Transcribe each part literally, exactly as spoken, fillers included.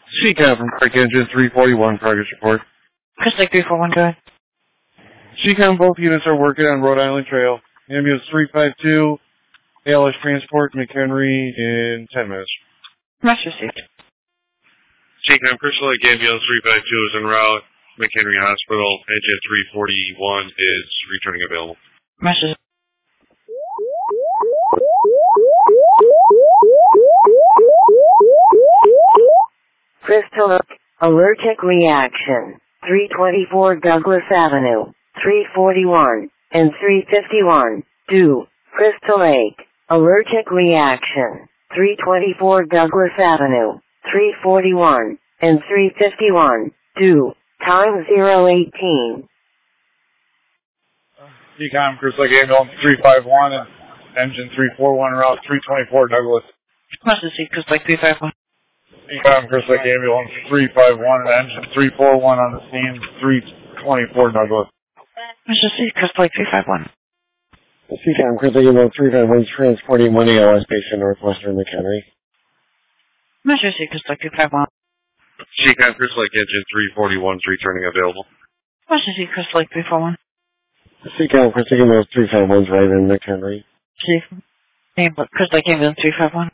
C-Cam from Park Engine three forty-one, progress report. Chris Lake three four one, go ahead. C-Cam, both units are working on Rhode Island Trail. Ambulance three five two, A L S Transport, McHenry in ten minutes. Message received. C-Cam, Crystal Lake Ambulance three five two is en route. McHenry Hospital, engine three forty-one is returning available. Message. Crystal Lake, allergic reaction, three twenty-four Douglas Avenue, three forty-one, and three fifty-one, due, Crystal Lake, allergic reaction, three twenty-four Douglas Avenue, three forty-one, and three fifty-one, due, time zero eighteen. C-Cam, Crystal Lake Ambulance three five one, and engine three forty-one, route three twenty-four Douglas. Message received, Chris Lake three five one. C-Cam, Crystal Lake Ambulance three five one, and engine three forty-one on the scene, three twenty-four Douglas. Message received, Chris Lake three five one. C-Cam, Crystal Lake Ambulance three five one is transporting one A L S patient northwestern McHenry. Message received, Chris Lake three five one. C-Cam, Crystal Lake engine three forty-one is returning available. Message received, Chris Lake three four one. C-Cam, Crystal Lake Ambulance three five one is right in McHenry. Chief, Chris Lake Ambulance three five one.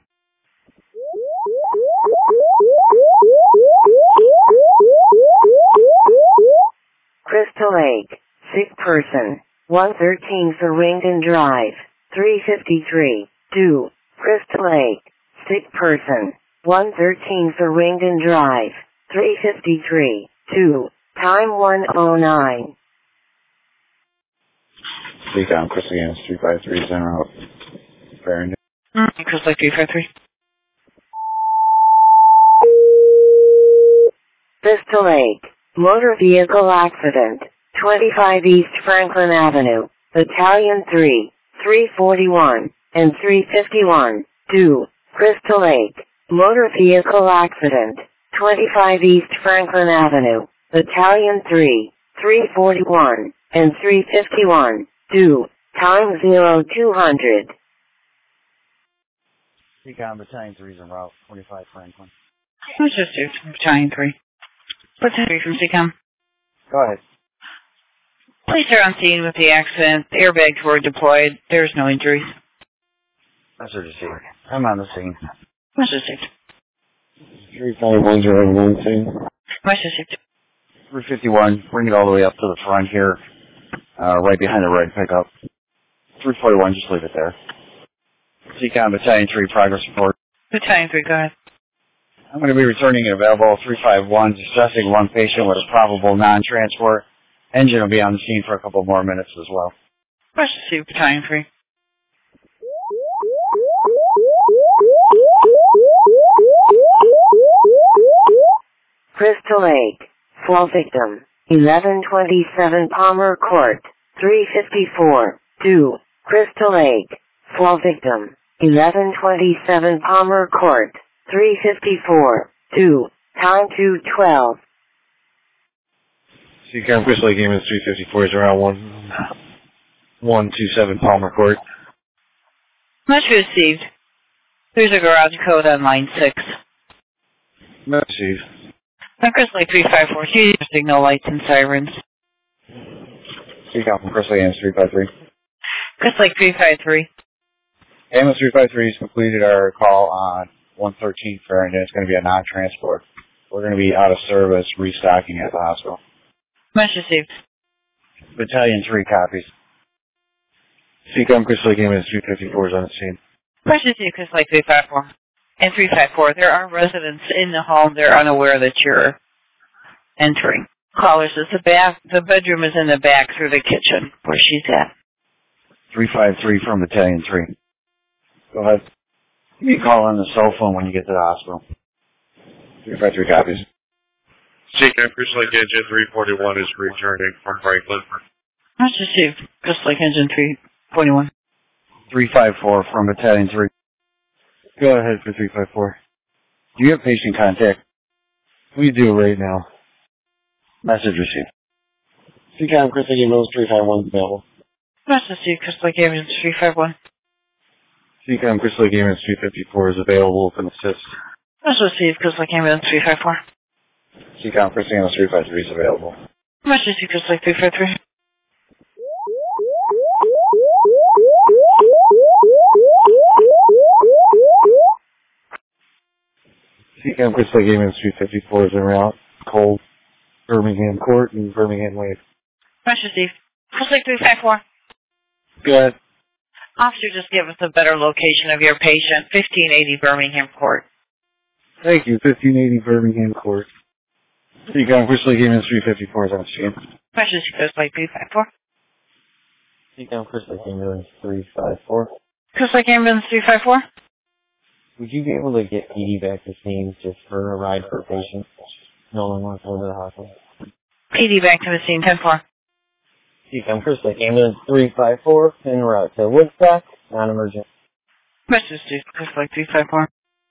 Crystal Lake, sick person, one thirteen Farrington Drive, three fifty-three, due, Crystal Lake, sick person, one thirteen Farrington Drive, three fifty-three, due, time one oh nine. C-Cam, Crystal Lake Ambulance three five three is en route. Farrington. Mm-hmm. Chris Lake three five three. Crystal Lake, motor vehicle accident, twenty-five East Franklin Avenue, Battalion three, three forty-one, and three fifty-one, due, Crystal Lake, motor vehicle accident, twenty-five East Franklin Avenue, Battalion three, three forty-one, and three fifty-one, due, time zero two hundred. C-Cam, Battalion three is en route, twenty-five Franklin. Message received, Battalion three. Battalion three from C-Cam. Go ahead. Police are on scene with the accident. The airbags were deployed. There's no injuries. Message received. I'm on the scene. Message received. three five one is right in scene. Message received. three fifty-one, bring it all the way up to the front here, uh, right behind the red pickup. three forty-one, just leave it there. C-Cam, Battalion three, progress report. Battalion three, go ahead. I'm going to be returning available three five one, assessing one patient with a probable non-transport. Engine will be on the scene for a couple more minutes as well. Message received, Battalion three. Crystal Lake, fall victim, eleven twenty-seven Palmer Court, three fifty-four, due, Crystal Lake, fall victim, eleven twenty-seven Palmer Court, three fifty-four, due, time two twelve. C-Cam, Crystal Lake Ambulance three fifty-four is around one one two seven Palmer Court. Message received. There's a garage code on line six. Message. On Crystal Lake three five four, use your signal lights and sirens. C-Cam from Crystal Lake Ambulance three five three. Crystal Lake three five three. Ambulance three five three has completed our call on one thirteen Farrington. It's going to be a non-transport. We're going to be out of service, restocking at the hospital. Message received. Battalion three copies. C-Cam, Crystal Lake Ambulance three fifty-four is on the scene. Message received, Crystal Lake three five four. And three five four, there are residents in the home. They're unaware that you're entering. Caller says the back, the bedroom is in the back through the kitchen where she's at. three five three from Battalion three. Go ahead. You can call on the cell phone when you get to the hospital. three five three copies. C-Cam, Crystal Lake Engine three forty-one is returning from Franklin. Message received, Crystal Lake Engine three forty-one. three five four from Battalion three. Go ahead for three five four. Do you have patient contact? We do right now. Message received. C-Cam, Crystal Lake Ambulance three five one is available. Message received, Crystal Lake Ambulance three five one. C-Cam, Crystal Lake Ambulance three fifty-four is available with an assist. Let's receive Coast Lake Ambulance three five four. Seacom Christie Ambulance three five three is available. Emergency Coast Lake three five three. Seacom Christie Lake Ambulance three fifty-four is en route. Cold, Birmingham Court and Birmingham Wave. Emergency Coast Lake three five four. Go ahead. Officer, just give us a better location of your patient, fifteen eighty Birmingham Court. Thank you, fifteen eighty Birmingham Court. Seacom Christie Lake Ambulance three fifty-four is on scene. Emergency Coast Lake three five four. Seacom Coast Lake Ambulance three five four. Coast Lake Ambulance three five four. Would you be able to get P D back to scene just for a ride for a patient? No one wants to go to the hospital. P D back to the scene, ten four. Seacom Coast Lake Ambulance three five four, en route to Woodstock, non-emergent. Emergency Coast Lake three five four.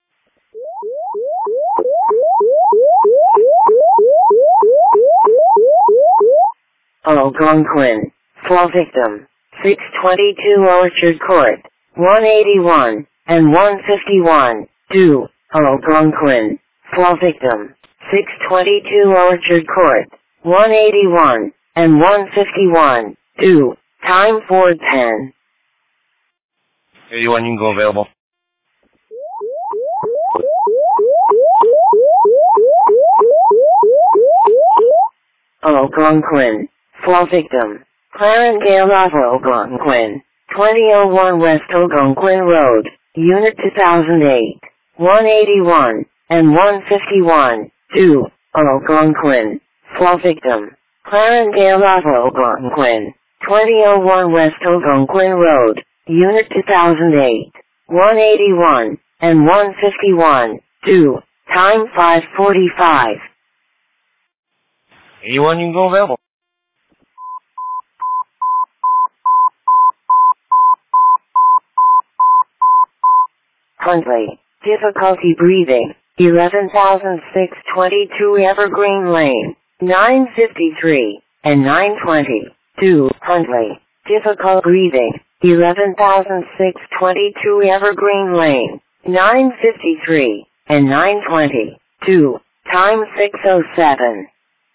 Algonquin. Fall victim. six twenty-two Orchard Court. one eighty-one and one fifty-one. Do. Algonquin. Fall victim. six twenty-two Orchard Court. one eighty-one and one fifty-one. Do. Time Ford ten. eighty-one, you can go available. Algonquin. Fall victim. Clarendale of Algonquin. twenty oh one West Algonquin Road. Unit two thousand eight. one eighty-one and one fifty-one. Do. Algonquin. Fall victim. Clarendale of Algonquin. twenty oh one West Algonquin Road. Unit two thousand eight. one eighty-one and one fifty-one. Do. Time five forty-five. eighty-one, you can go available. Huntley. Difficulty breathing. eleven thousand six hundred twenty-two Evergreen Lane. nine fifty-three and nine twenty. Do. Huntley. Difficult breathing. eleven thousand six hundred twenty-two Evergreen Lane. nine fifty-three and nine twenty. Do. Time six oh seven.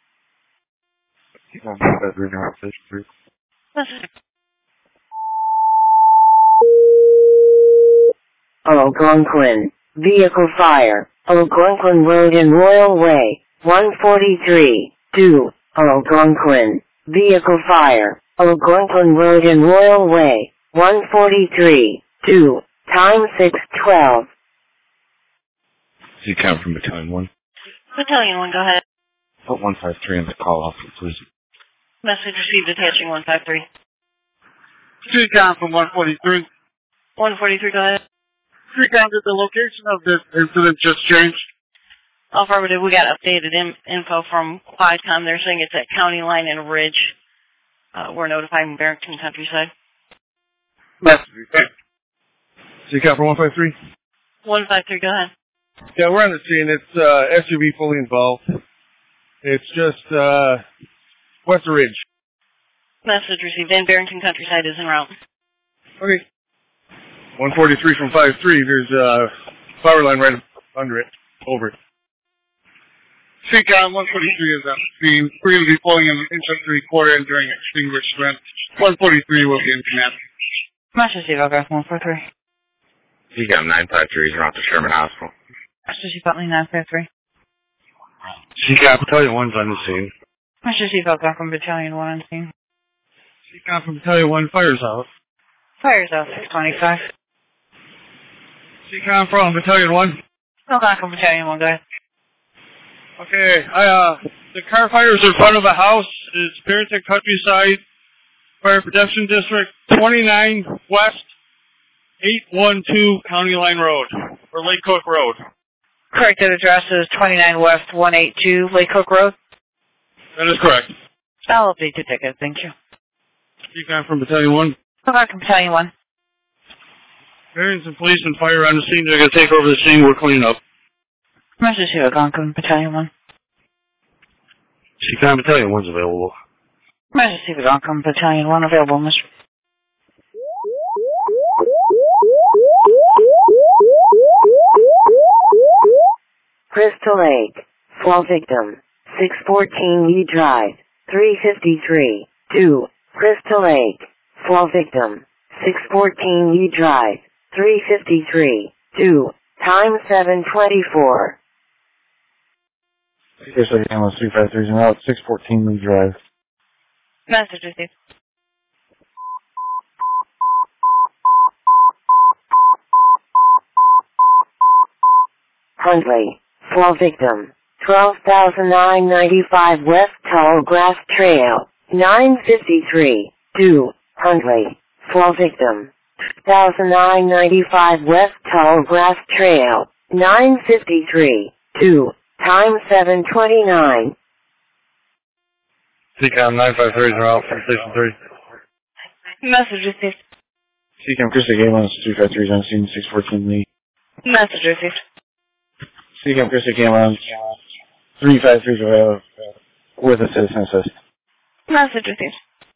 Algonquin. Vehicle fire. Algonquin Road and Royal Way. one forty-three. Do. Algonquin. Vehicle fire. Algonquin Road and Royal Way. one forty-three. Do. Time six twelve. Seacom from Battalion one. Battalion one, go ahead. Put one five three on the call off, please. Message received attaching one five three. Seacom from one forty-three. one forty-three, go ahead. Seacom, did the location of this incident just change? Affirmative, we got updated in, info from Quadcom. They're saying it's at County Line and Ridge. Uh, we're notifying Barrington Countryside. Message. Seacom from one five three. one five three, go ahead. Yeah, we're on the scene. It's uh, S U V fully involved. It's just uh, west of Ridge. Message received. And Barrington Countryside is en route. Okay. one forty-three from five three. There's a uh, power line right under it. Over it. Seacom one forty-three is on the scene. We're going to be pulling an inch up three quarter and during extinguishment. one forty-three will be in command. Message received. Autograph one four three. Seacom nine five three is around to Sherman Hospital. Message received. Butler nine five three. Seacom Battalion one's on the scene. Message received. Autograph from Battalion one on scene. Seacom from Battalion one fires out. Fires out six twenty-five. Seacom from Battalion one. Autograph from Battalion one, go ahead. Okay, I, uh, the car fires in front of a house. It's Barrington Countryside Fire Protection District, twenty-nine West, eight one two County Line Road, or Lake Cook Road. Corrected address is twenty-nine West one eighty-two Lake Cook Road. That is correct. I'll update the ticket, thank you. Seacom from Battalion one. Autograph from Battalion one. Barrington Police and Fire on the scene. They're going to take over the scene. We're cleaning up. Message to Algonquin Battalion one. Seacom Battalion one's available. Message to Algonquin Battalion one available, Mister Crystal Lake. Fall victim. six fourteen Lee Drive. three fifty-three. two. Crystal Lake. Fall victim. six fourteen Lee Drive. three fifty-three. two. Time seven twenty-four. Yes, I am on three five three and out, six fourteen Lee Drive. Message received. Huntley. Fall victim. twelve thousand nine hundred ninety-five West Tall Grass Trail. nine fifty-three. two. Huntley. Fall victim. two thousand nine hundred ninety-five West Tall Grass Trail. nine fifty-three. two. Time seven twenty-nine. C COM nine five three is out from Station three. Message received. C COM Chris Game on three five three is on scene, six fourteen Lee. Message received. C COM Chris Game on three five three is with a citizen assist. Message received.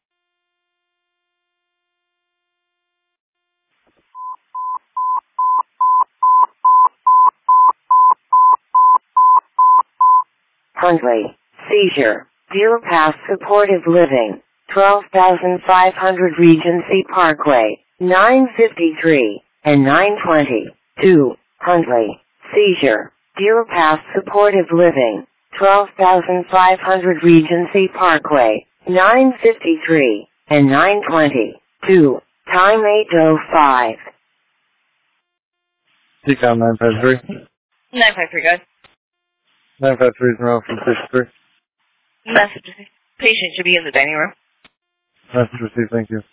Huntley. Seizure. Deer Pass Supportive Living. twelve thousand five hundred Regency Parkway. nine fifty-three and nine twenty. two. Huntley. Seizure. Deer Pass Supportive Living. twelve thousand five hundred Regency Parkway. nine fifty-three and nine twenty. two. Time eight oh five. C COM nine five three. nine five three, guys. nine five three is out from Station three. Message received. Patient should be in the dining room. Message received, thank you.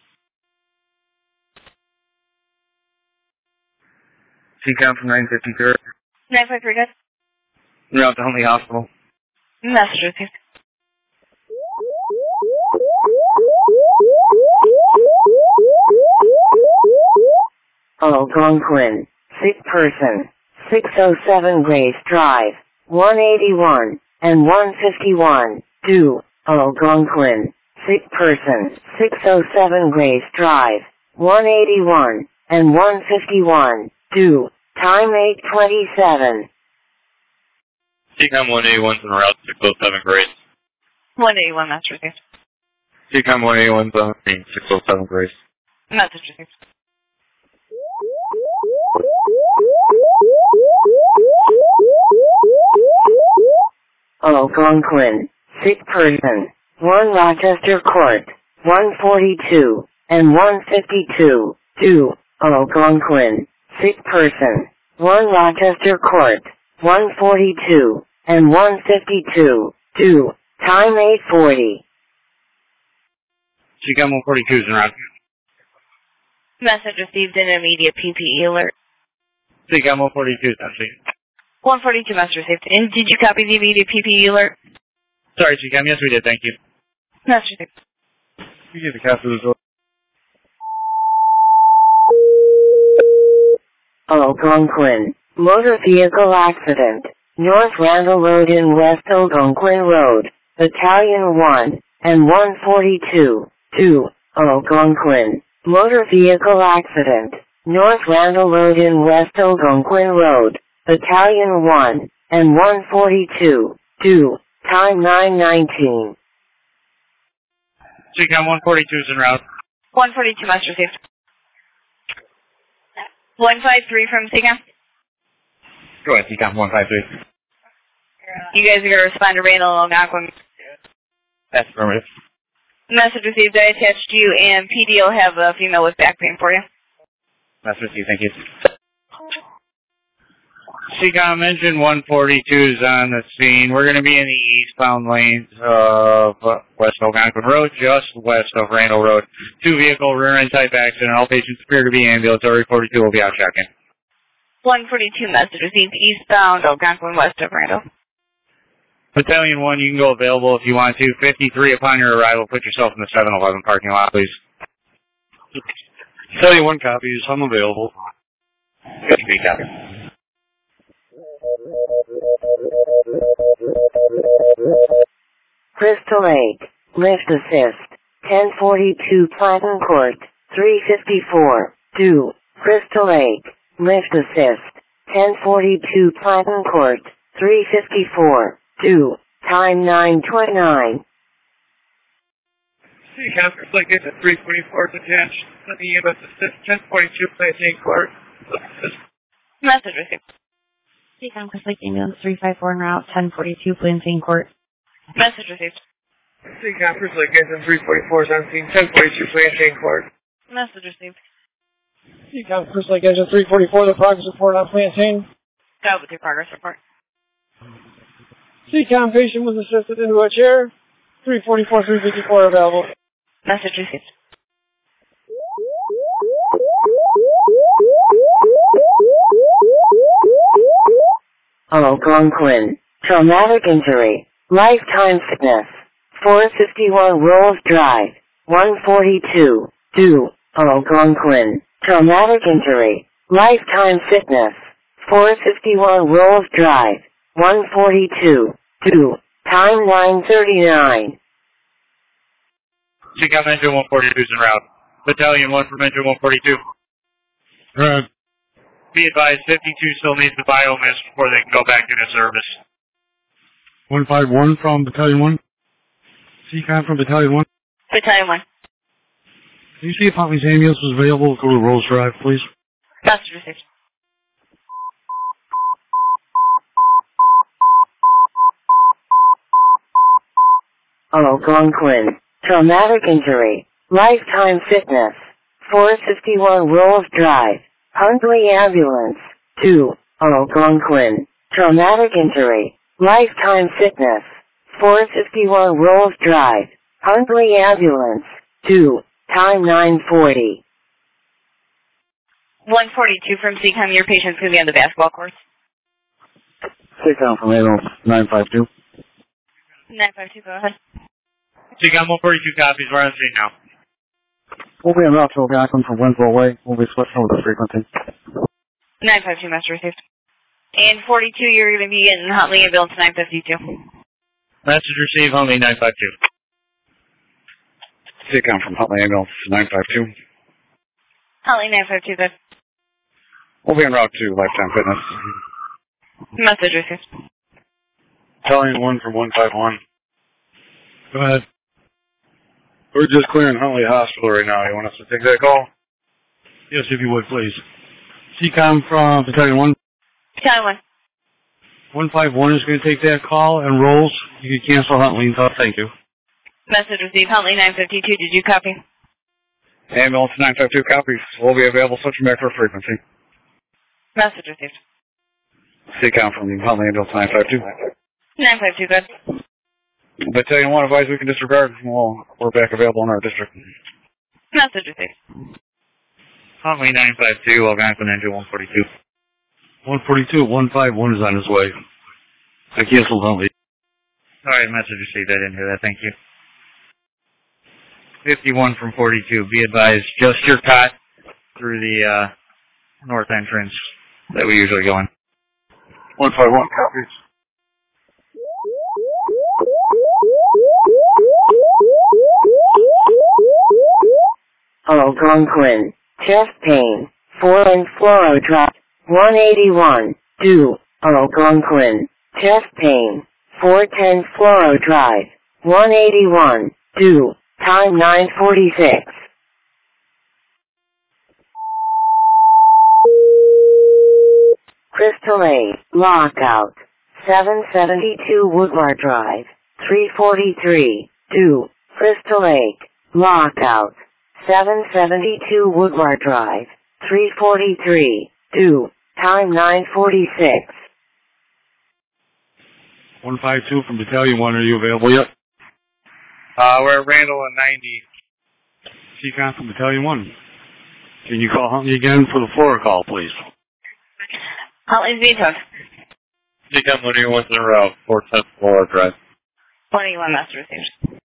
C COM from nine fifty-three. nine five three, guys. We're out to Huntley Hospital. Message received. Algonquin. Sick person. six oh seven Grace Drive. one eighty-one and one fifty-one. two. Algonquin. Sick person. six oh seven Grace Drive. one eighty-one and one fifty-one. two. Time eight twenty-seven. C COM one eighty-one is en route six oh seven Grace. one eighty-one, message received. C COM one eighty-one is on scene, six oh seven Grace. Message received. Algonquin. Sick person. one Rochester Court. one forty-two and one fifty-two. two. Algonquin. Sick person. one Rochester Court. one forty-two and one fifty-two. two. Time eight forty. C COM one forty-two is en route. Message received an immediate P P E alert. C COM one forty-two is on scene. one forty-two, message received. And did you copy the immediate P P E alert? Sorry, C COM, yes we did, thank you. Message received. You get the cast of the door. Algonquin. Motor vehicle accident. North Randall Road in West Algonquin Road. Battalion one and one forty-two. two. Algonquin. Motor vehicle accident. North Randall Road in West Algonquin Road. Battalion one and one forty-two. two. Time nine nineteen. C COM one forty-two is en route. one forty-two, message received. one five three from C COM. Go ahead, C COM one five three. You guys are going to respond to Randall Algonquin. That's affirmative. Message received. I attached you, and P D will have a female with back pain for you. That's received, thank you. C COM engine one forty-two is on the scene. We're going to be in the eastbound lanes of West Algonquin Road, just west of Randall Road. Two vehicle rear end type accident. All patients appear to be ambulatory. forty-two will be out checking. one forty-two, message received. Eastbound Algonquin, west of Randall. Battalion one, you can go available if you want to. fifty-three, upon your arrival, put yourself in the seven eleven parking lot, please. Battalion one copies. I'm available. fifty-three copies. Crystal Lake. Lift assist. ten forty-two Platten Court. three fifty-four. two. Crystal Lake. Lift assist. ten forty-two Platten Court. three fifty-four, two, time nine twenty-nine. C COM for Flight Gate at three forty-four is attached. Let me give us assist ten forty-two, Plantain Court. Message received. C COM for Flight Ambulance three five four en route, ten forty-two, Plantain Court. Message received. C COM for Flight Gate at three forty-four is on scene, ten forty-two, Plantain Court. Message received. C COM for Flight Gate at three forty-four, the progress report on Plantain. Go with your progress report. C COM patient was assisted into a chair. three forty-four, three fifty-four available. Message received. Algonquin. Traumatic injury. Lifetime sickness. four fifty-one Rolls Drive. one forty-two. Do. Algonquin. Traumatic injury. Lifetime sickness. four fifty-one Rolls Drive. one forty-two. Do. Time nine thirty-nine. C COM Engine one forty-two is en route. Battalion one from Engine one forty-two. Right. Be advised, fifty-two still needs the biomist before they can go back into service. one five one from Battalion one. C COM from Battalion one. Battalion one. Can you see if Huntley's ambulance was available? Go to Rolls Drive, please. Message received. Algonquin. Traumatic injury. Lifetime sickness. four fifty-one Rolls Drive. Huntley Ambulance. two. Algonquin. Traumatic injury. Lifetime sickness. four fifty-one Rolls Drive. Huntley Ambulance. two. Time nine forty. one forty-two from C COM. Your patient's going to be on the basketball course. C COM from ambulance nine five two. nine five two, go ahead. C COM one forty-two copies. We're on scene now. We'll be en route to Algonquin from Winslow Way. We'll be switched over to frequency. nine five two, message received. And forty-two, you're going to be in Huntley Ambulance nine fifty-two. Message received, Huntley nine five two. C COM from Huntley ambulance nine five two. Huntley nine five two, good. We'll be en route to Lifetime Fitness. Message received. Battalion one from one five one. Go ahead. We're just clearing Huntley Hospital right now. You want us to take that call? Yes, if you would, please. C COM from Battalion one. Battalion one. one five one is going to take that call and rolls. You can cancel Huntley and talk. Thank you. Message received. Huntley nine fifty-two, did you copy? Ambulance nine five two copies. We'll be available switching back for frequency. Message received. C COM from Huntley ambulance nine five two. nine five two, good. Battalion one advise we can disregard. Well, we're back available in our district. Message received. Huntley nine five two, Algonquin Engine one forty-two. one forty-two, one five one is on his way. I canceled Huntley. Alright, message received. I didn't hear that. Thank you. fifty-one from forty-two. Be advised, just your cot through the uh, north entrance that we usually go in. one five one copies. Algonquin. Chest pain. four and fluoro drop. one eighty-one. Do. Algonquin. Chest pain. four ten Fluoro Drive. one eighty-one. Do. Time nine forty-six. Crystal Lake. Lockout. seven seventy-two Woodward Drive. three forty-three. Do. Crystal Lake. Lockout. seven seventy-two Woodward Drive. three forty-three. Do. Time nine forty-six. one five two from Battalion one, are you available yet? Uh, we're at Randall and ninety. C COM from Battalion one. Can you call Huntley again for the Flora call, please? Huntley's vetoed. C COM one eighty-one in a row, four ten Flora Drive. one eighty-one master received.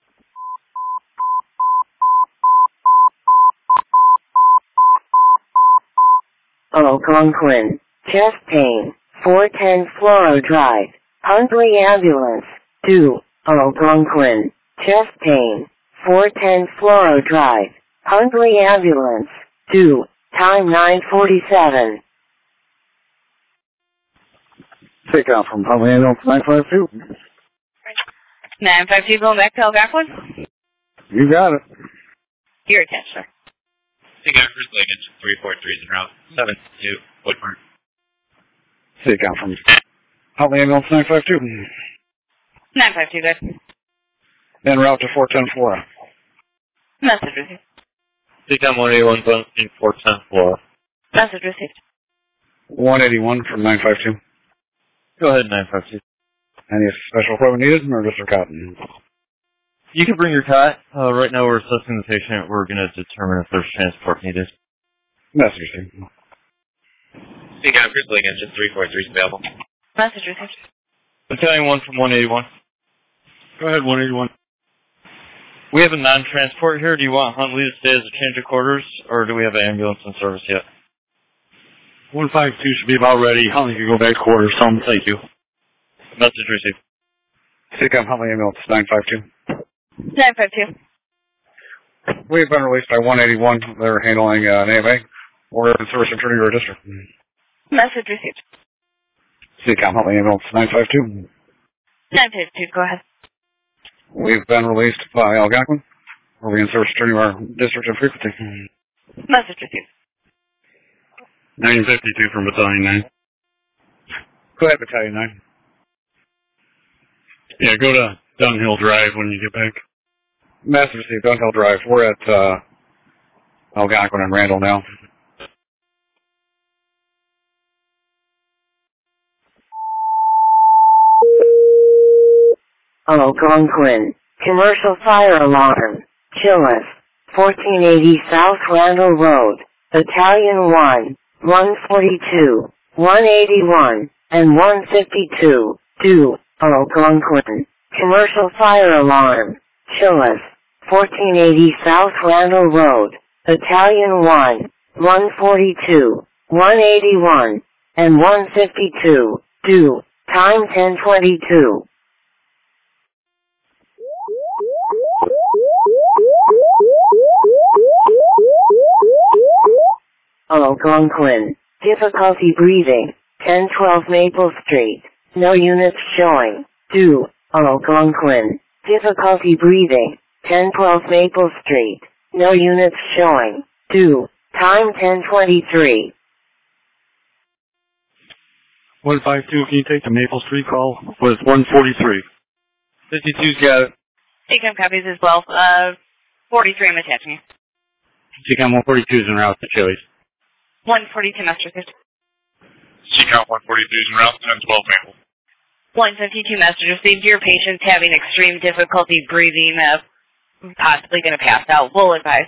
Algonquin. Chest pain. four ten Fluoro Drive. Huntley Ambulance. Do. Algonquin. Chest pain. four ten Fluoro Drive. Huntley Ambulance. Do. Time nine forty-seven. Take out from Huntley Ambulance nine five two. nine five two going back to Algonquin? You got it. You're attached, sir. Take out First Lincoln, three four three is en route, seven two, Woodford. Take out from Huntley Ambulance nine five two. nine five two, good. En route to four ten Flora. Message received. Take out one eighty-one, four ten Flora. Message received. one eighty-one from nine five two. Go ahead, nine five two. Any special equipment needed, or just for cotton? You can bring your cot. Uh, right now we're assessing the patient. We're going to determine if there's transport needed. Message received. Take out First Lincoln, just three four three is available. Message received. Battalion one from one eighty-one. Go ahead, one eighty-one. We have a non-transport here. Do you want Huntley to stay as a change of quarters, or do we have an ambulance in service yet? one five two should be about ready. Huntley can go back to quarters. Tell them thank you. Message received. Take out Huntley Ambulance nine five two. nine five two. We've been released by one eighty-one. They're handling uh, an A M A. We're in service of Trinity Road District. Message received. Take out Huntley Ambulance nine five two. nine five two, go ahead. We've been released by Algonquin. We're in service of Trinity Road District and Frequency. Message received. nine fifty-two from Battalion nine. Go ahead, Battalion nine. Yeah, go to Dunhill Drive when you get back. Message received, Dunhill Drive. We're at uh, Algonquin and Randall now. Algonquin. Commercial fire alarm. Chillis. fourteen eighty South Randall Road. Battalion one. one forty-two. one eighty-one. And one fifty-two. Do. Algonquin. Commercial fire alarm. Chillis. fourteen eighty South Randall Road. Battalion one. one forty-two. one eighty-one. And one fifty-two. Do. Time ten twenty-two. Algonquin. Difficulty breathing. ten twelve Maple Street. No units showing. Do. Algonquin. Difficulty breathing. ten twelve Maple Street. No units showing. Do. Time ten twenty-three. one five two, can you take the Maple Street call with one forty-three? fifty-two's got it. Take some copies as well. Uh, forty-three, I'm attaching you. C COM one forty-two is en route to Chili's. one forty-two, Master received. C COM one forty-two is en route, ten twelve Maple. one fifty-two, Master received. Your patient's having extreme difficulty breathing, uh, possibly going to pass out. We'll advise.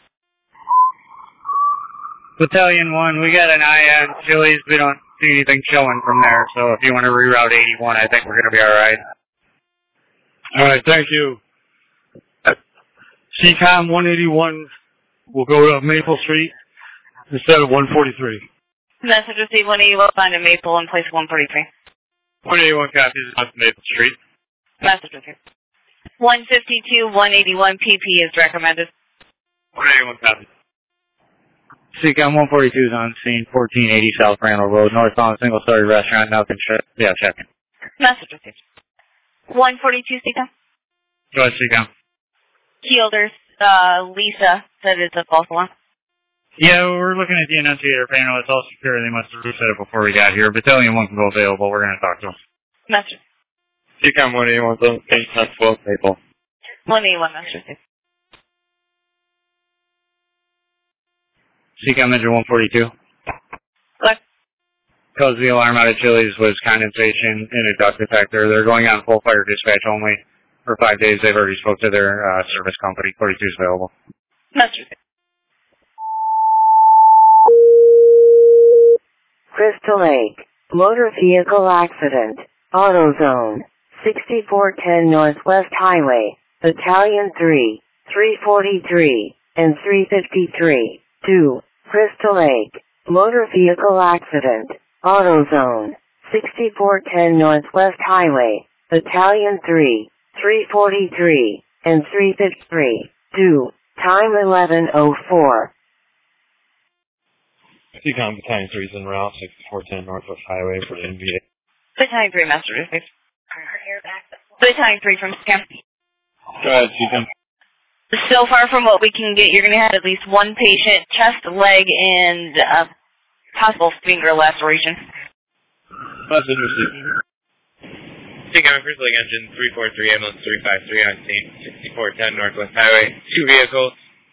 Battalion one, we got an eye on Chili's. We don't see anything showing from there, so if you want to reroute eighty-one, I think we're going to be alright. Alright, thank you. C COM one eighty-one will go to Maple Street instead of one forty-three. Message received. one eighty-one, find a Maple and place one forty-three. one eighty-one copies on Maple Street. Message received. one fifty-two, one eighty-one, P P is recommended. one eighty-one copies. C COM one forty-two is on scene, fourteen eighty South Randall Road, northbound single-story restaurant, now can check. Yeah, check. Message received. one forty-two, C COM. Go ahead, C COM. Kielders, uh, Lisa said it's a false alarm. Yeah, we're looking at the annunciator panel. It's all secure. They must have reset it before we got here. Battalion one can go available. We're going to talk to them. Message. C COM one eighty-one, ten twelve Maple. one eighty-one, message received. C COM engine one forty-two. Good. Because the alarm out of Chili's was condensation in a duct detector. They're going on full fire dispatch only for five days. They've already spoke to their uh, service company. forty-two is available. Message received. Crystal Lake. Motor vehicle accident. AutoZone. sixty-four ten Northwest Highway. Battalion three. three forty-three. And three fifty-three. Do. Crystal Lake. Motor vehicle accident. AutoZone. sixty-four ten Northwest Highway. Battalion three. three forty-three. And three fifty-three. Do. Time eleven oh four. C COM Battalion three is en route, sixty-four ten Northwest Highway for the N V A. Battalion three, Master District. Battalion three from Scam. Go ahead, Seacom. So far from what we can get, you're going to have at least one patient, chest, leg, and uh, possible finger laceration. Message received. Seacom, first leg engine three four three, ambulance three five three on scene, sixty-four ten Northwest Highway. Two vehicles.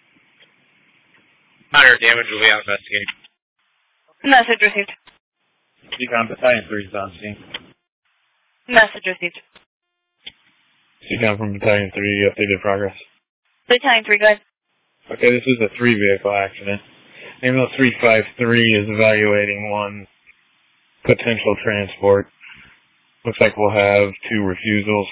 Minor damage will be out investigating. Message received. Seacom, Battalion three is on scene. Message received. Seacom from Battalion three, updated progress. Battalion three, go ahead. Okay, this is a three-vehicle accident. Ambulance three five three is evaluating one potential transport. Looks like we'll have two refusals.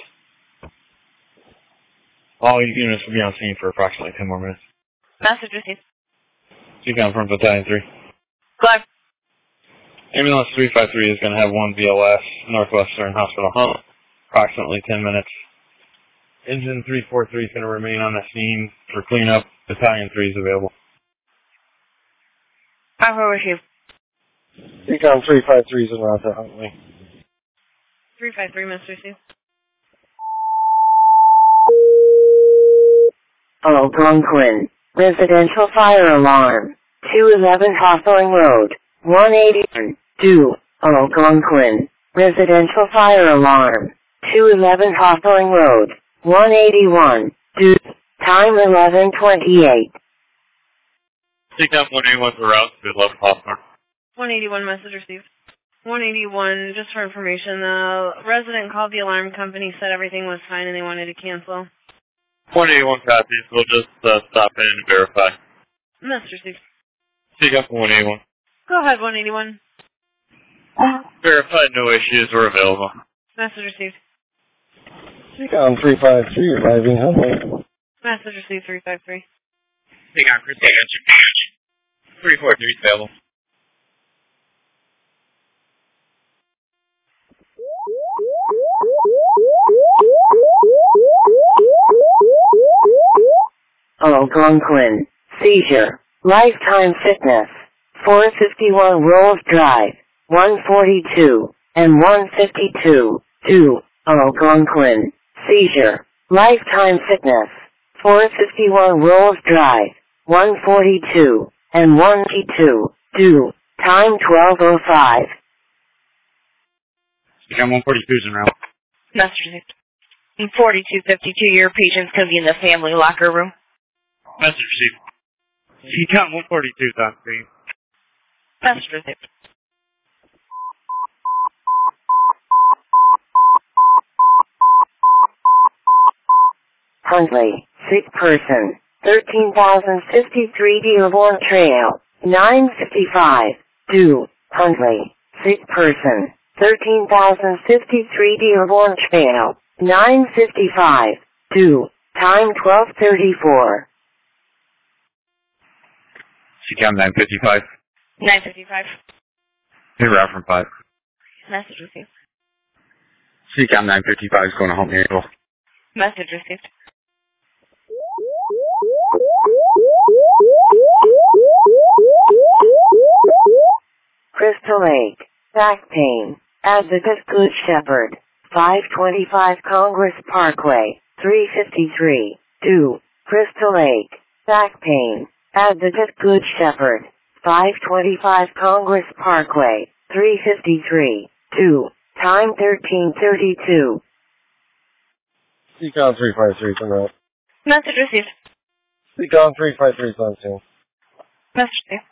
All units will be on scene for approximately ten more minutes. Message received. Seacom from Battalion three. Go ahead. Ambulance three five three is going to have one B L S, Northwestern Hospital Hump, approximately ten minutes. Engine three four three is going to remain on the scene for cleanup. Battalion three is available. I'll go with you. Econ three five three is en route to Huntley. three five three, Mister C. Algonquin. Residential fire alarm. two eleven Hawthorne Road. one eighty-one. two. Algonquin. Residential fire alarm. two eleven Hawthorne Road. one eighty-one. two. Time eleven twenty-eight. Seacom one eighty-one for route. Good luck, Hawthorne. one eighty-one, message received. one eighty-one, just for information, the resident called the alarm company, said everything was fine and they wanted to cancel. one eighty-one copies. We'll just uh, stop in and verify. Message received. Seacom from one eighty-one. Go ahead, one eighty-one. Verified, no issues were available. Message received. Econ three five three arriving Huntley. Message received, three five three. Seacom, Chris Engine. three four three is available. Algonquin. Seizure. Lifetime Fitness. four fifty-one Rolls Drive. one forty-two and one fifty-two. two. Algonquin. Seizure. Lifetime Fitness. four fifty-one Rolls Drive. one forty-two and one fifty-two. two. Time twelve oh five. Seacom one forty-two is en route. Message received. In forty-two fifty-two, your patient's going to be in the family locker room. Message received. Seacom one forty-two is on scene. Message received. Huntley. Sick person. thirteen thousand fifty-three Dearborn Trail. nine fifty-five. two. Huntley. Sick person. thirteen thousand fifty-three Dearborn Trail. nine fifty-five. two. Time twelve thirty-four. Seacom nine fifty-five. nine fifty-five. Hey, route from five. Message received. Seacom nine fifty-five is going to Home Angel. Message received. Crystal Lake. Back pain. Advocate Good Shepherd. five twenty-five Congress Parkway. three fifty-three. two. Crystal Lake. Back pain. Advocate Good Shepherd. five twenty-five Congress Parkway. three fifty-three. two. Time thirteen thirty-two. Econ three five three is en route. Message received. Econ three five three is on scene. Message received.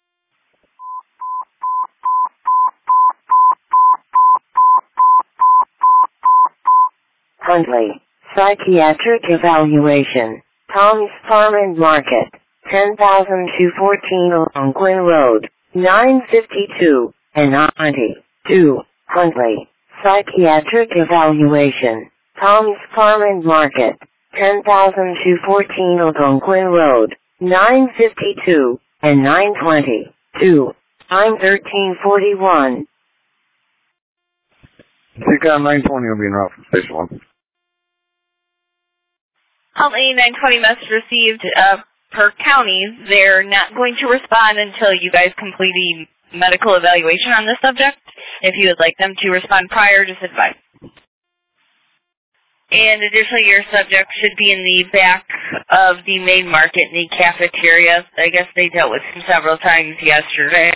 Huntley. Psychiatric evaluation. Tom's Farm and Market. ten thousand two fourteen Algonquin Road. nine fifty-two and ninety-two. Huntley. Psychiatric evaluation. Tom's Farm and Market. ten thousand two fourteen Algonquin Road. nine fifty-two and nine twenty-two. Time thirteen forty-one. Seacom nine twenty will be en route from Station one. Huntley nine twenty message received uh, per county. They're not going to respond until you guys complete medical evaluation on the subject. If you would like them to respond prior, just advise. And additionally, your subject should be in the back of the main market in the cafeteria. I guess they dealt with him several times yesterday.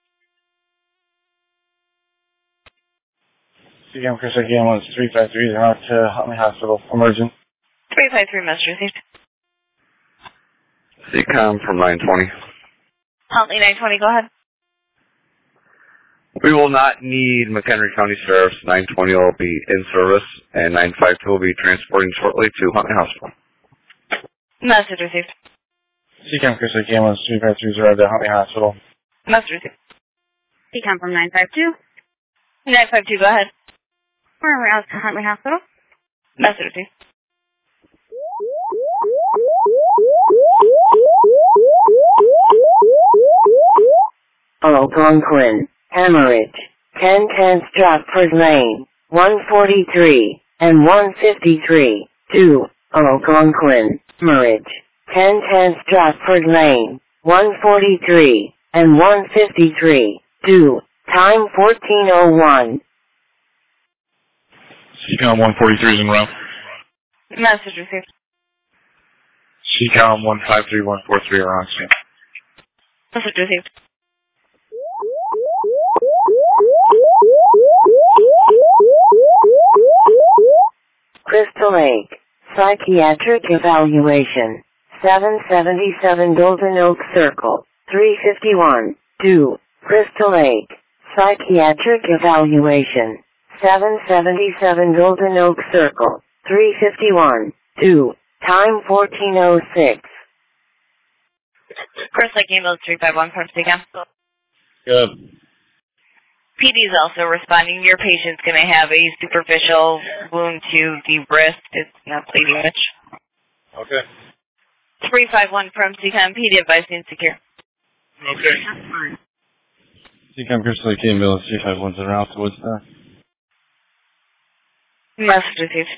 C CAM Chris again was three five three out to Huntley Hospital. Emergent. three five three, message received. C CAM from nine twenty. Huntley nine twenty, go ahead. We will not need McHenry County Sheriff's. nine twenty will be in service, and nine five two will be transporting shortly to Huntley Hospital. Message received. C CAM Chris again was three five three zero to Huntley Hospital. Message received. C CAM from nine five two. nine five two, go ahead. We're out to Huntley Hospital. Message received. Algonquin, hemorrhage, ten ten Stratford Lane, one forty-three, and one fifty-three, two, Algonquin, hemorrhage, ten ten Stratford Lane, one forty-three, and one fifty-three, two, time fourteen oh one. C CAM one forty-three is en route. Message received. C CAM one five three one four three are on scene. Message received. Crystal Lake, psychiatric evaluation, seven seventy-seven Golden Oak Circle, three fifty-one, two, Crystal Lake, psychiatric evaluation, seven seventy-seven Golden Oak Circle, three fifty-one, two, time fourteen oh six. Chris, like email three five one from C CAM. Good. P D is also responding. Your patient's going to have a superficial wound to the wrist. It's not bleeding much. Okay. three five one from C CAM. P D advice being secure. Okay. C CAM Chris Lake ambulance three five one's en route to Woodstock. Message received.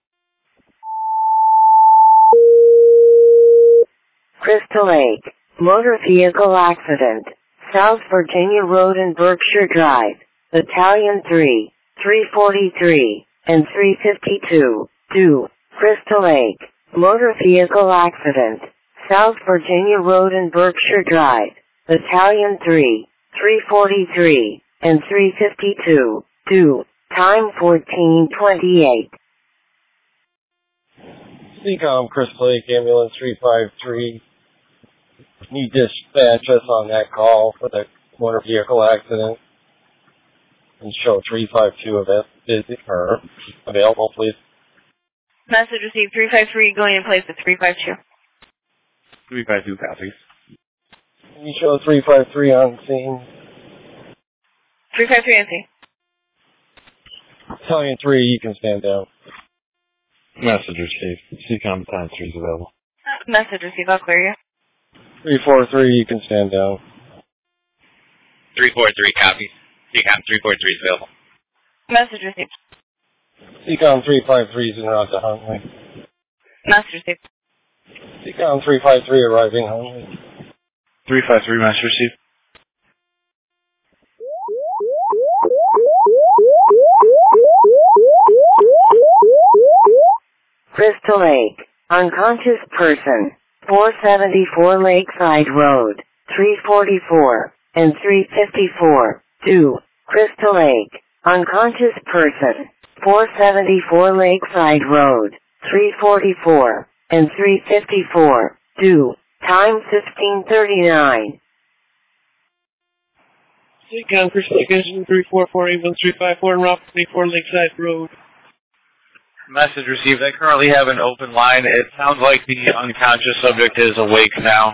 Crystal Lake, motor vehicle accident, South Virginia Road and Berkshire Drive, Battalion three, three forty-three, and three fifty-two, two, Crystal Lake, motor vehicle accident, South Virginia Road and Berkshire Drive, Battalion three, three forty-three, and three fifty-two, two, time fourteen twenty-eight. C CAM Crystal Lake ambulance three five three. You dispatch us on that call for the motor vehicle accident and show three five two event busy or available, please. Message received. three five three going in place at three five two. three five two copies. Can you show three five three on scene? three five three on scene. Battalion three, you can stand down. Message received. C CAM time three is available. Message received. I'll clear you. three four three, you can stand down. three four three copies. C CAM three four three is available. Message received. C CAM three five three is en route to Huntley. Message received. C CAM three five three arriving Huntley. three five three, message received. Crystal Lake, unconscious person, four seventy-four Lakeside Road, three forty-four, and three fifty-four, two, Crystal Lake, unconscious person, four seventy-four Lakeside Road, three forty-four, and three fifty-four, two, time fifteen thirty-nine. C CAM Crystal Lake Engine three four four eight one three five four and Route twenty-four Lakeside Road. Message received. I currently have an open line. It sounds like the unconscious subject is awake now.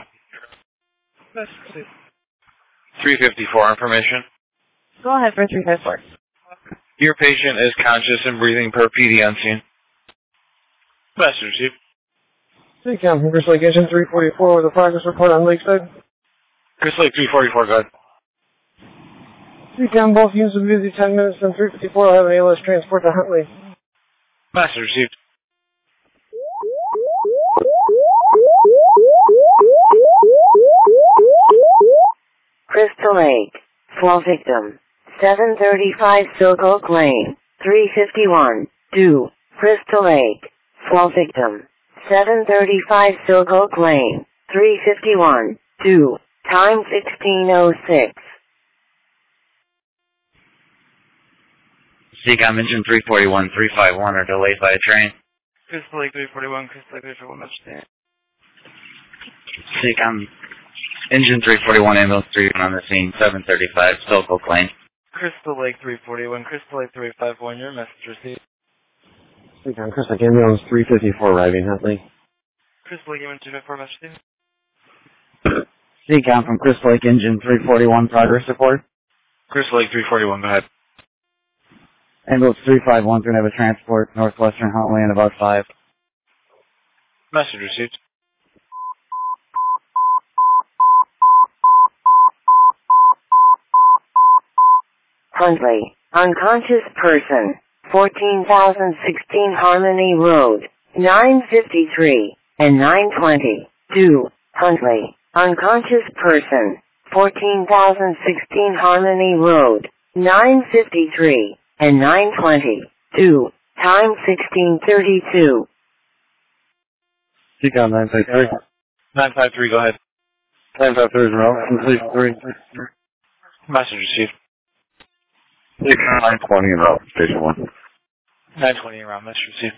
three fifty-four information. Go ahead for three five four. Your patient is conscious and breathing per P D on scene. Message received. C CAM from Crystal Lake Engine three forty-four with a progress report on Lakeside. Crystal Lake three forty-four, go ahead. C CAM, both units will be busy ten minutes and three fifty-four will have an A L S transport to Huntley. Message received. Crystal Lake, Fall victim. seven thirty-five Silk Oak Lane. three fifty-one. Due. Crystal Lake. Fall victim. seven thirty-five Silk Oak Lane. three fifty-one. Due. Time sixteen oh six. Seacom engine three forty-one, three fifty-one are delayed by a train. Crystal Lake three forty-one, Crystal Lake three forty-one, message. Seacom engine three forty-one, ambulance three on the scene, seven thirty-five, Silk Oak Lane. Crystal Lake three forty-one, Crystal Lake three fifty-one, your message received. Seacom Crystal Lake ambulance three fifty-four arriving, Huntley. Crystal Lake ambulance two fifty-four, message received. Seacom from Crystal Lake engine three forty-one, progress report. Crystal Lake three forty-one, go ahead. Ambulance three fifty-one is going to have a transport northwestern Huntley in about five. Message received. Huntley, unconscious person, fourteen thousand sixteen Harmony Road, nine fifty-three and nine twenty. Due. Huntley, unconscious person, fourteen thousand sixteen Harmony Road, nine fifty-three and nine twenty. Due. Time sixteen thirty-two. Seacom nine five three. nine five three, go ahead. nine five three is route, complete three. Message received. Seacom nine twenty en route, station one. nine twenty around, message received.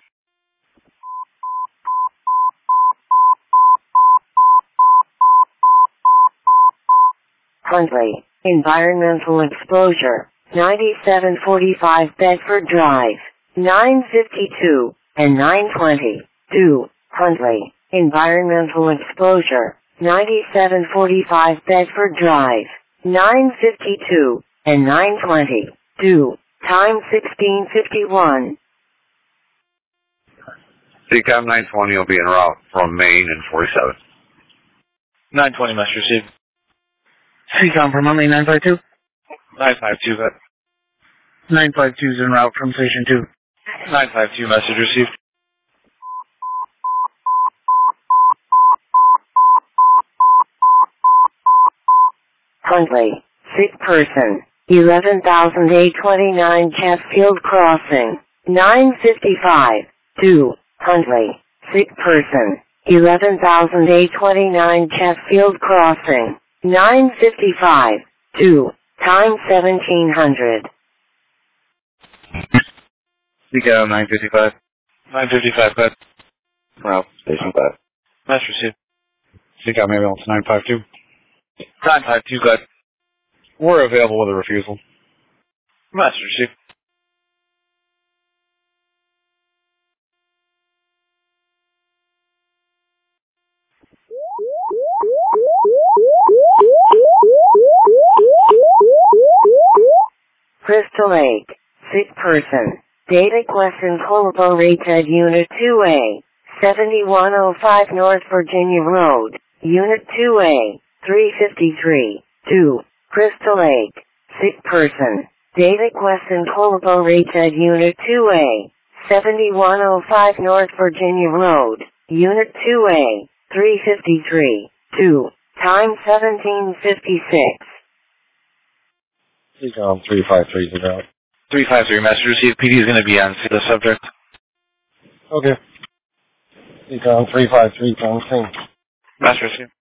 Huntley, environmental exposure, ninety-seven forty-five Bedford Drive, nine fifty-two and nine twenty. Due. Huntley, environmental exposure, ninety-seven forty-five Bedford Drive, nine fifty-two and nine twenty. Due. Time sixteen fifty-one. Seacom nine twenty will be en route from Maine and forty-seven. nine twenty, message received. Seacom from Huntley nine five two. nine five two, go ahead. nine five two is en route from station two. nine five two, message received. Huntley, sick person, eleven thousand eight hundred twenty-nine Chatfield Crossing, nine fifty-five. Due. Huntley, sick person, eleven thousand eight hundred twenty-nine Chatfield Crossing, nine fifty-five. Due. Time seventeen hundred. Seacom nine fifty-five. nine fifty-five, go ahead. Route, station five. Message received. Seacom ambulance nine five two. nine five two, go ahead. We're available with a refusal. Message received. Crystal Lake, sick person, data question collaborated Unit two A, seventy-one oh five North Virginia Road, Unit two A, three fifty-three. Due. Crystal Lake, sick person, data question collaborated Unit two A, seventy-one oh five North Virginia Road, Unit two A, three fifty-three. Due. Time seventeen fifty-six. Seacom three five three is en route. three five three, message received. P D is going to be on the subject. Okay. Seacom three five three, on scene. Message received.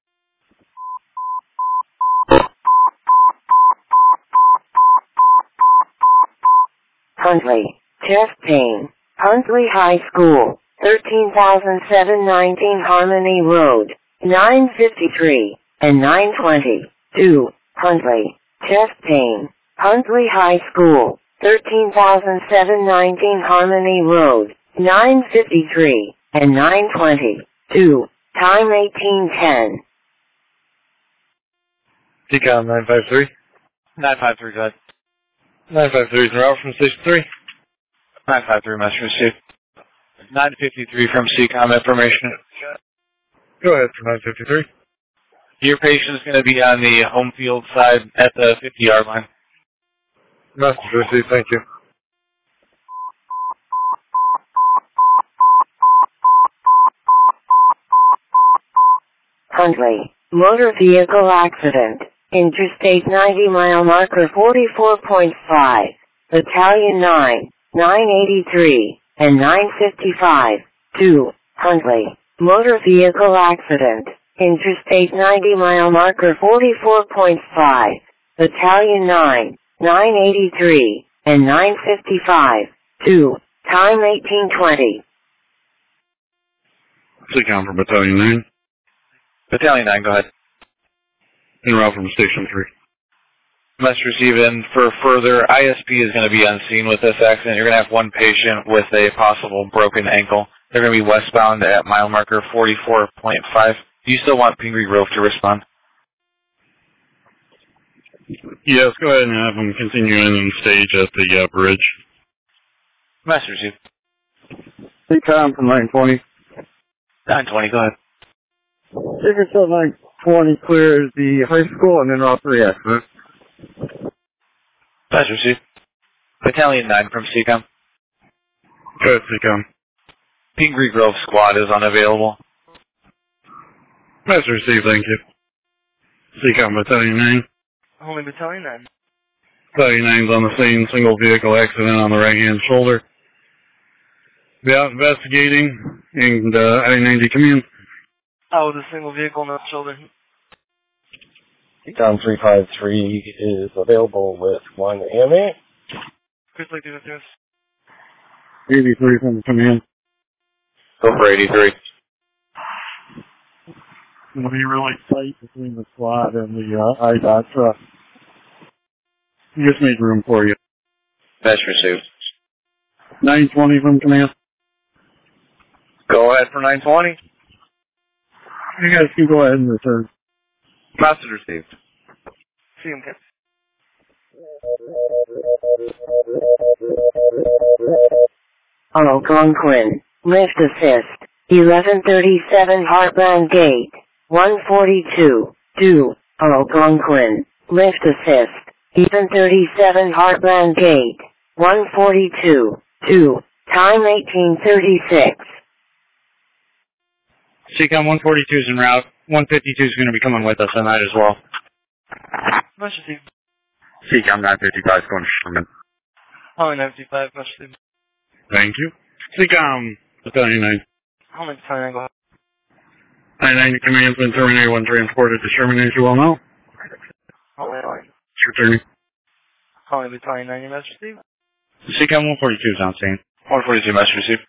Huntley, chest pain, Huntley High School, thirteen thousand seven hundred nineteen Harmony Road, nine fifty-three and nine twenty. Due. Huntley, chest pain, Huntley High School, thirteen thousand seven hundred nineteen Harmony Road, nine fifty-three and nine twenty. Due. Time eighteen ten. Seacom nine five three. nine five three, go ahead. nine five three is en route from station three. nine five three, message received. nine fifty-three from Seacom information. Go ahead for nine fifty-three. Your patient is going to be on the home field side at the fifty-yard line. Message received, thank you. Huntley, motor vehicle accident, Interstate ninety mile marker forty-four point five, Battalion nine, nine eighty-three, and nine fifty-five, two, Huntley, motor vehicle accident. Interstate ninety mile marker forty-four point five, Battalion nine, nine eighty-three, and nine fifty-five, two, time eighteen twenty. Seacom from Battalion nine. Battalion nine, go ahead. En route from Station three. Must receive in for further. I S P is going to be on scene with this accident. You're going to have one patient with a possible broken ankle. They're going to be westbound at mile marker forty-four point five. Do you still want Pingree Grove to respond? Yes, go ahead and have them continue in and stage at the uh, bridge. Master receive. Seacom from nine twenty. nine twenty, go ahead. Dickerson nine twenty clears the high school and then off three accident. Master receive. Battalion nine from Seacom. Go ahead, Seacom. Pingree Grove squad is unavailable. Master receive, thank you. Seacom Battalion nine. Only Battalion nine. Battalion nine's on the same single vehicle accident on the right hand shoulder. Be out investigating and uh, I ninety come in. Oh, the single vehicle on the shoulder. Tom three five three is available with one A M A. Chris Lake, do this. eighty-three from the command. Go for eighty-three. It'll be really tight between the squad and the uh, I D O T truck. We just made room for you. Best received. nine twenty from command. Go ahead for nine twenty. You guys can go ahead and return. Message received. See him, Ken. Algonquin, lift assist, eleven thirty-seven Heartland Gate, one forty-two, do, Algonquin, lift assist, eleven thirty-seven Heartland Gate, one forty-two, do, time eighteen thirty-six. Seacom one forty-two is en route. one fifty-two is going to be coming with us on that as well. Much received. Seacom nine fifty-five is going to Sherman. Only nine fifty-five, much received. Thank you. Seacom Battalion nine. Only Battalion nine, go ahead. nine ninety command's been terminated when transported to Sherman, as you all know. Only nine. It's returning. Only Battalion nine, you must receive. Seacom one forty-two is on scene. one forty-two, message received.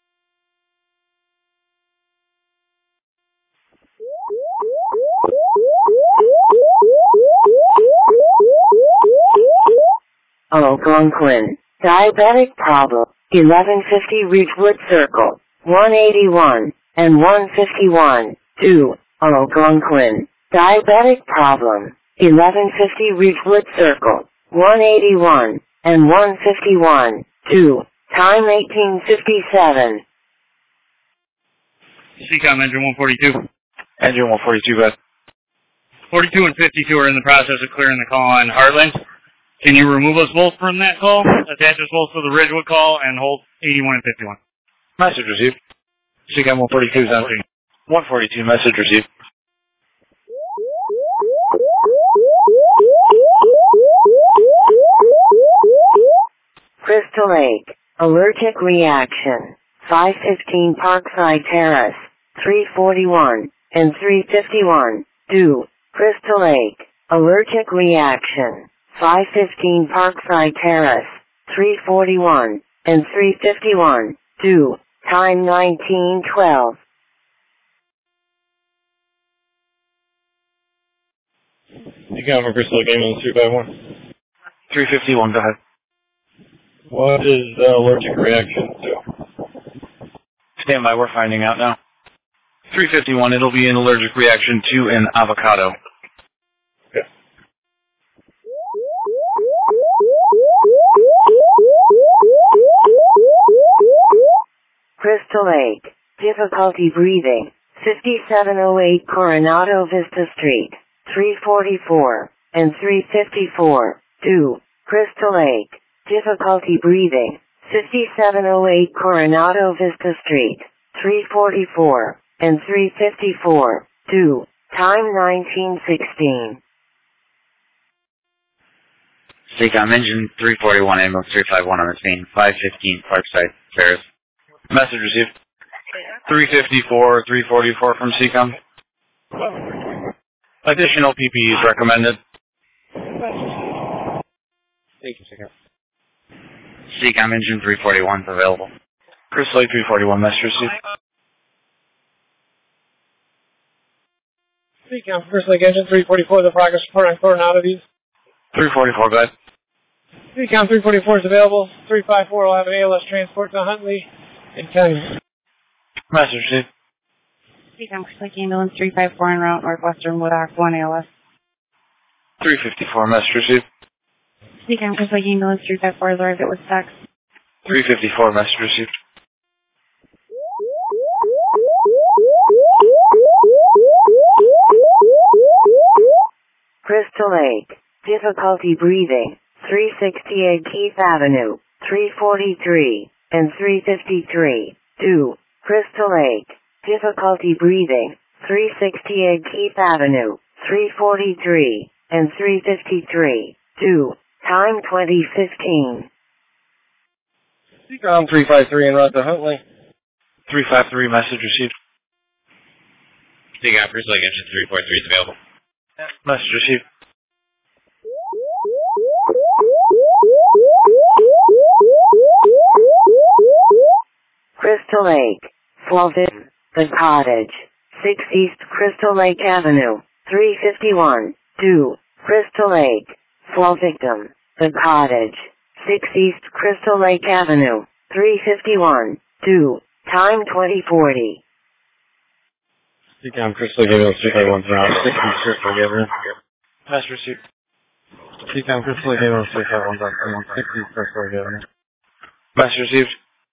Algonquin, diabetic problem, eleven fifty Ridgewood Circle, one eighty-one, and one fifty-one, two, Algonquin, diabetic problem, eleven fifty Ridgewood Circle, one eighty-one, and one fifty-one, two, time eighteen fifty-seven. Seacom engine one forty-two. Engine one forty-two, go ahead. forty-two and fifty-two are in the process of clearing the call on Heartland. Can you remove us both from that call? Attach us both to the Ridgewood call and hold eighty-one and fifty-one. Message received. Seacom one forty-two is on scene. one forty-two, message received. Crystal Lake, allergic reaction, five fifteen Parkside Terrace, three forty-one, and three fifty-one, do, Crystal Lake, allergic reaction, five fifteen Parkside Terrace, three forty-one, and three fifty-one, do, time nineteen twelve. Seacom for Crystal Lake Ambulance three five one. three fifty-one, go ahead. What is the allergic reaction to? Stand by, we're finding out now. three fifty-one, it'll be an allergic reaction to an avocado. Okay. Crystal Lake, difficulty breathing, fifty-seven oh eight Coronado Vista Street, three forty-four, and three fifty-four, do, Crystal Lake, difficulty breathing, fifty-seven oh eight Coronado Vista Street, three forty-four, and three fifty-four, do, time nineteen sixteen. Seacom engine three forty-one, ambulance three five one on the scene, five fifteen Parkside, Ferris. Message received. three fifty-four, three forty-four from Seacom. Additional P P Es recommended. Thank you, Seacom. Seacom engine three forty-one is available. Crystal Lake three forty-one, message received. Seacom, First Lake Engine three forty-four, the progress report on coronarities. three forty-four, go ahead. Seacom three forty-four is available. three five four will have an A L S transport to Huntley and County. Message received. Seacom Crystal Lake Ambulance three five four en route Northwestern Woodhawk one A L S. three fifty-four, message received. Seacom Crystal Lake Ambulance three five four is arrived at Woodstock. three fifty-four, message received. Crystal Lake, difficulty breathing, three sixty-eight Keith Avenue, three forty-three, and three fifty-three, two, Crystal Lake, difficulty breathing, three sixty-eight Keith Avenue, three forty-three, and three fifty-three, two, time twenty fifteen. Seacom three five three en route to Huntley. three five three, message received. Seacom Crystal Lake Engine three forty-three is available. Message received. Crystal Lake, Fulton, The Cottage, six East Crystal Lake Avenue, three fifty-one, two, Crystal Lake, Fall Victim, The Cottage, six East Crystal Lake Avenue, three fifty-one, two, time twenty forty. Seacom Crystal Lake Ambulance three five one route, six East Crystal Lake Avenue. Message received. Seacom Crystal Lake Ambulance three five one route, six East Crystal Lake Avenue. Message received.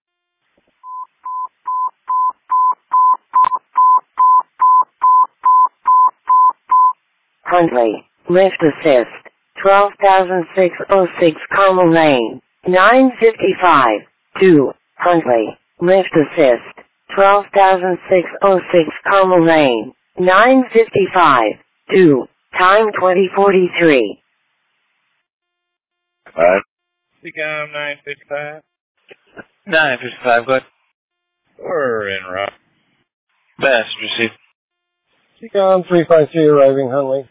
Huntley, lift assist, twelve thousand six hundred six Carmel Lane, nine fifty-five, two, Huntley, lift assist, twelve thousand six hundred six Carmel Lane, nine fifty-five, two, time twenty forty-three. Five. Seacom nine fifty-five. nine fifty-five, go ahead. We're en route. Message received. Seacom three five three arriving Huntley.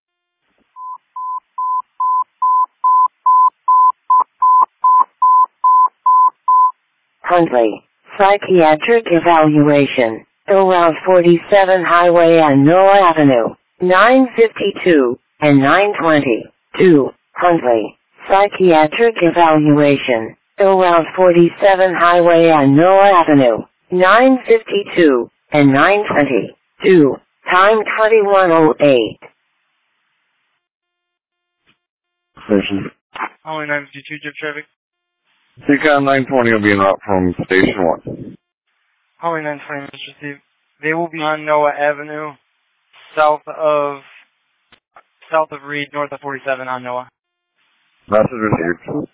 Huntley, psychiatric evaluation, Ill Route forty-seven Highway and Noah Avenue, nine fifty-two and nine twenty, two, Huntley, psychiatric evaluation, Ill Route forty-seven Highway and Noah Avenue, nine fifty-two and nine twenty, two, time twenty-one oh eight. Station. Only nine fifty-two, Jeff traffic. Seacom nine twenty will be en route from Station one. Holly nine twenty, Mister Steve. They will be on Noah Avenue, south of south of Reed, north of forty-seven on Noah. Message received.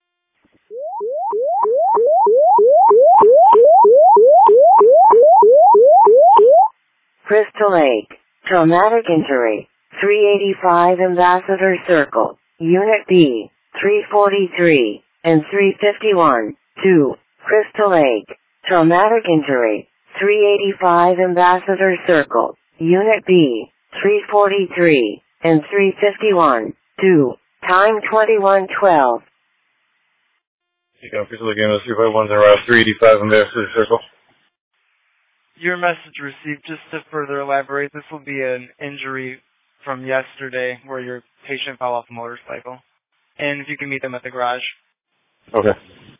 Crystal Lake, traumatic injury, three eighty-five Ambassador Circle, Unit B, three forty-three, and three fifty-one, two, Crystal Lake, traumatic injury, three eighty-five Ambassador Circle, Unit B, three forty-three, and three fifty-one, two, time twenty-one twelve. Seacom Crystal Lake Ambulance three five one en route three eighty-five Ambassador Circle. Your message received, just to further elaborate, this will be an injury from yesterday where your patient fell off a motorcycle. And if you can meet them at the garage. Okay.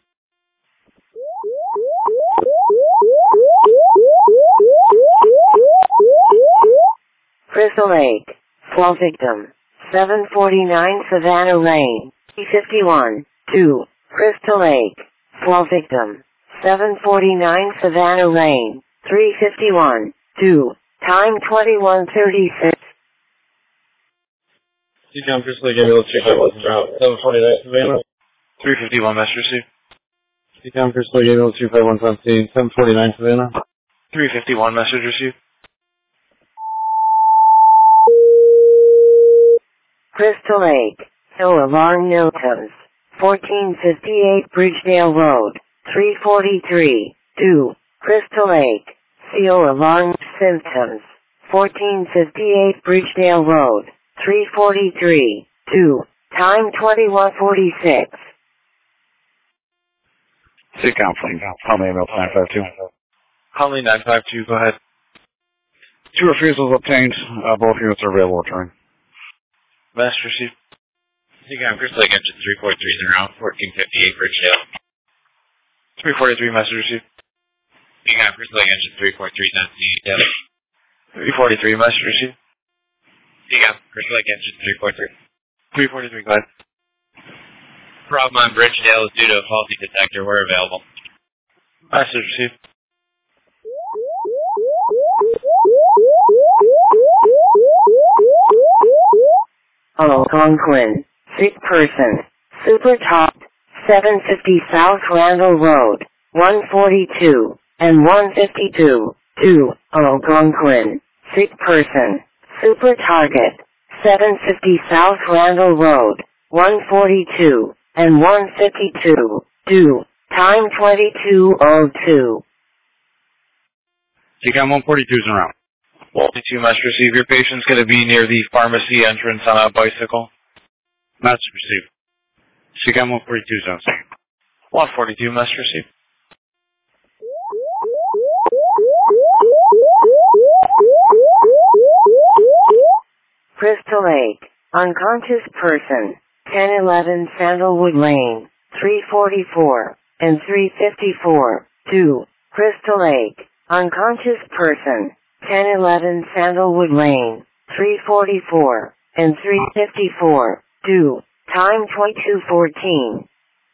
Crystal Lake, fall victim, seven forty-nine Savannah Lane, three fifty-one, two, Crystal Lake, fall victim, seven forty-nine Savannah Lane, three fifty-one, two, time twenty-one thirty-six. Seacom Crystal Lake Ambulance three five one en route seven forty-nine Savannah. three fifty-one, message received. Seacom Crystal Lake Ambulance three five one seventeen, seven forty-nine Savannah. three fifty-one, message received. Crystal Lake, No alarm Miltons. fourteen fifty-eight Bridgedale Road. three forty-three. two. Crystal Lake. C O alarm symptoms. fourteen fifty-eight Bridgedale Road. three forty-three. two. Time twenty-one forty-six. Seek counseling. Homley ambulance nine five two. Homley nine five two, go ahead. Two refusals obtained. Uh, both units are available return. Master received. Seacom Crystal Lake engine three four three zero, fourteen fifty-eight Bridgedale. three forty-three, Master received. Seacom Crystal Lake engine three four three seven. three forty-three, Master received. Seacom Crystal Lake engine three four three. three forty-three, go ahead. Problem on Bridgedale is due to a faulty detector. We're available. Master received. Algonquin. Sick person. Super top. seven fifty South Randall Road. one forty-two and one fifty-two. two. Algonquin. Sick person. Super target. seven fifty South Randall Road. one forty-two and one fifty-two. two. Time twenty-two oh two. Seacom one forty-two is en route. forty-two, Master received. Your patient's going to be near the pharmacy entrance on a bicycle. Master received. Seacom one forty-two is on scene. one forty-two, Master received. Crystal Lake. Unconscious person. ten eleven Sandalwood Lane. three forty-four and three fifty-four. two. Crystal Lake. Unconscious person. ten eleven Sandalwood Lane. three forty-four and three fifty-four. two. Time twenty-two fourteen.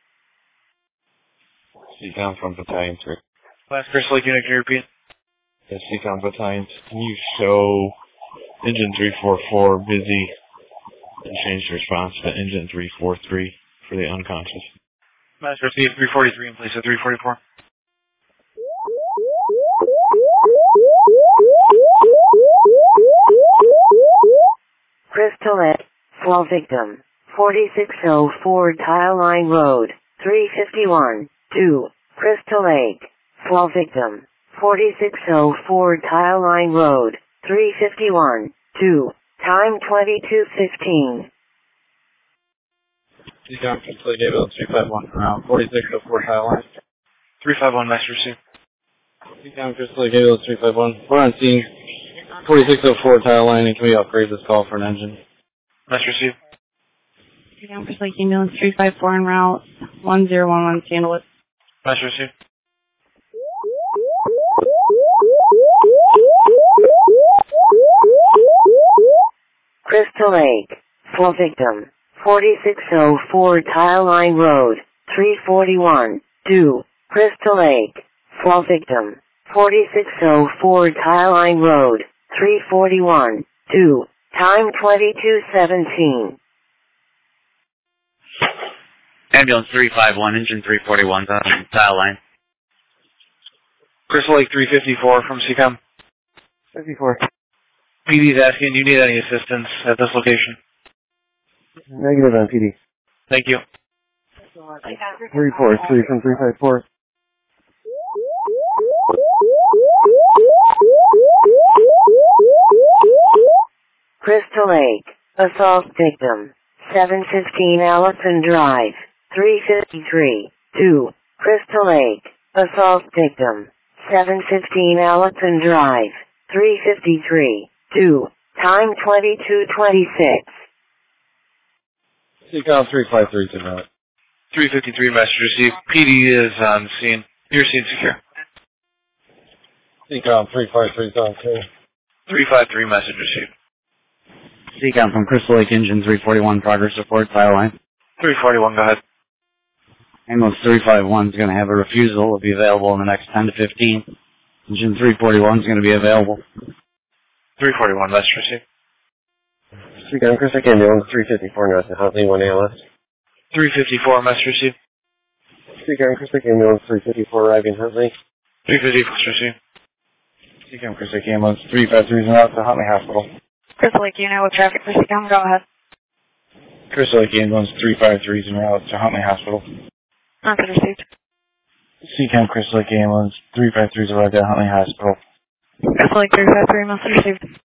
Seacom from Battalion three. Last Crystal Lake unit, can you repeat? Yes, Seacom Battalion, can you show engine three forty-four busy and change the response to engine three forty-three for the unconscious? Master received. three forty-three in place of three forty-four. Crystal Lake. Fall victim. forty-six oh four Tile Line Road. three fifty-one. two. Crystal Lake. Fall victim. forty-six oh four Tile Line Road. three fifty-one. two. Time twenty-two fifteen. Seacom Crystal Lake ambulance three five one around forty-six oh four Tile Line. three five one, Master received. Seacom Crystal Lake ambulance three five one. We're on scene. forty-six oh four Tile Line, and can we upgrade this call for an engine? Master received. Seacom Crystal Lake ambulance three five four en route. one zero one one Sandalwood. Master received. Crystal Lake. Fall victim. forty-six oh four Tile Line Road. three forty-one. two. Crystal Lake. Fall victim. forty-six oh four Tile Line Road. three forty-one. two. Time twenty-two seventeen. Ambulance three five one, engine three forty-one, on Tile Line. Crystal Lake three fifty-four from Seacom. fifty-four. P D's asking, do you need any assistance at this location? Negative on P D. Thank you. three four three from three five four. Crystal Lake. Assault victim. seven fifteen Allison Drive. three fifty-three. two. Crystal Lake. Assault victim. seven fifteen Allison Drive. three fifty-three. two. Time twenty-two twenty-six. Seacom three five three to that. three fifty-three, Master received. P D is on scene. Your scene secure. Seacom three five three is on scene. three five three, message received. Seacom from Crystal Lake, engine three forty-one, progress report, Tile Line. three forty-one, go ahead. Ambulance three five one is going to have a refusal. It'll be available in the next ten to fifteen. Engine three forty-one is going to be available. three forty-one, message received. Seacom Crystal Lake ambulance three fifty-four north of Huntley, one A L S. three fifty-four, message received. Seacom Crystal Lake ambulance three fifty-four arriving Huntley. three fifty, message received. Seacom Crystal Lake ambulance three five three is out to Huntley Hospital. Crystal Lake unit with traffic for Seacom, go ahead. Crystal Lake Ambulance three five three is en route to Huntley Hospital. Message received. C CAM Crystal Lake Ambulance three five three is arrived at Huntley Hospital. Crystal Lake three five three, message received.